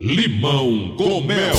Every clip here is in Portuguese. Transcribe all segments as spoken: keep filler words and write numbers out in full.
Limão com Mel.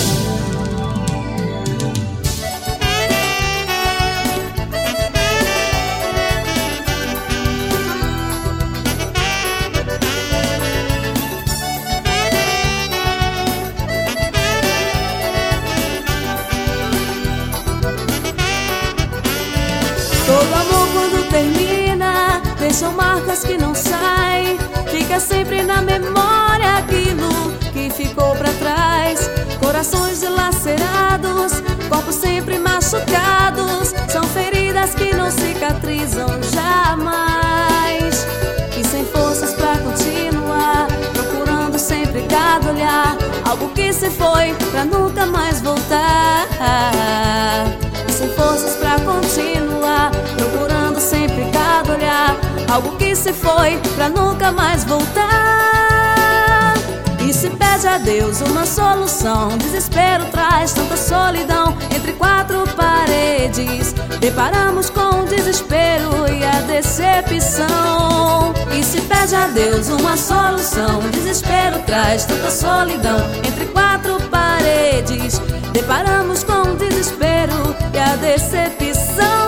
Todo amor quando termina deixa marcas que não saem. Fica sempre na memória aquilo que ficou pra trás. Corações dilacerados, corpos sempre machucados. São feridas que não cicatrizam jamais. E sem forças pra continuar, procurando sempre cada olhar algo que se foi pra nunca mais voltar. E sem forças pra continuar, procurando sempre cada olhar algo que se foi pra nunca mais voltar. E se pede a Deus uma solução, desespero traz tanta solidão. Entre quatro paredes deparamos com o desespero e a decepção. E se pede a Deus uma solução, desespero traz tanta solidão. Entre quatro paredes deparamos com o desespero e a decepção.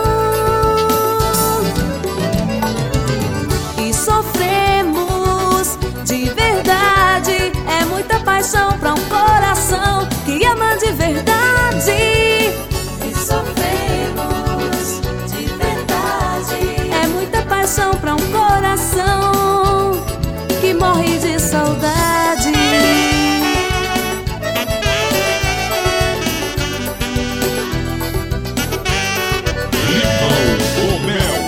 E sofremos de verdade, é muita paixão pra um coração que ama de verdade. E sofremos de verdade, é muita paixão pra um coração que morre de saudade. Limão com Mel.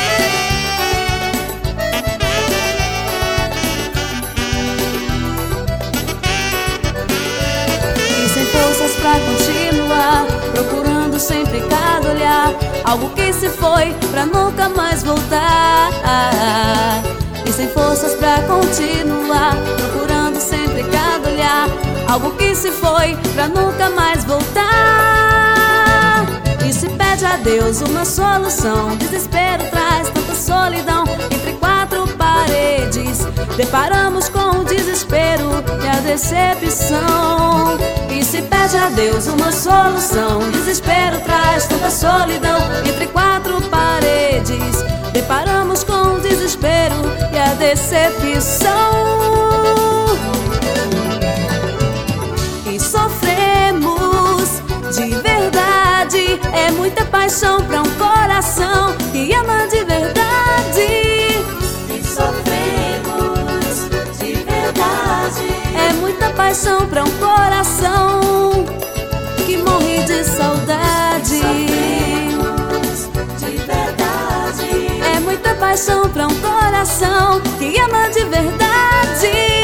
E sem forças pra continuar, procurando sempre cada olhar algo que se foi pra nunca mais voltar. E sem forças pra continuar, procurando sempre cada olhar algo que se foi pra nunca mais voltar. E se pede a Deus uma solução, desespero traz tanta solidão. Entre quatro paredes deparamos com o desespero e a decepção. E se pede a Deus uma solução, desespero traz tanta solidão. Entre quatro paredes deparamos com o desespero e a decepção. E sofremos de verdade, é muita paixão pra um coração que ama de verdade. E sofremos de verdade, é muita paixão pra um coração que morre de saudade. Sofremos de verdade, é muita paixão pra um coração que ama de verdade.